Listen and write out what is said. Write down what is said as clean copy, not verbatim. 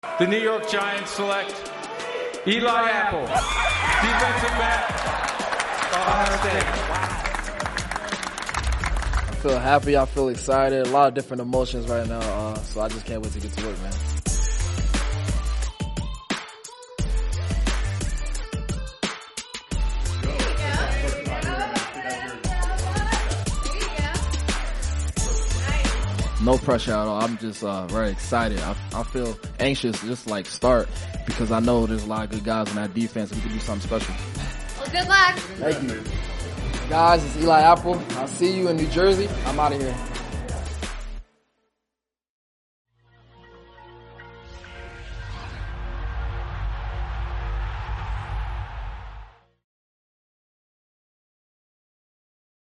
The New York Giants select Eli Apple, defensive back, Ohio State. I feel happy. I feel excited. A lot of different emotions right now. So I just can't wait to get to work, man. No pressure at all. I'm just very excited. I feel anxious just like start because I know there's a lot of good guys in that defense. We can do something special. Well, good luck. Thank you. Guys, it's Eli Apple. I'll see you in New Jersey. I'm out of here.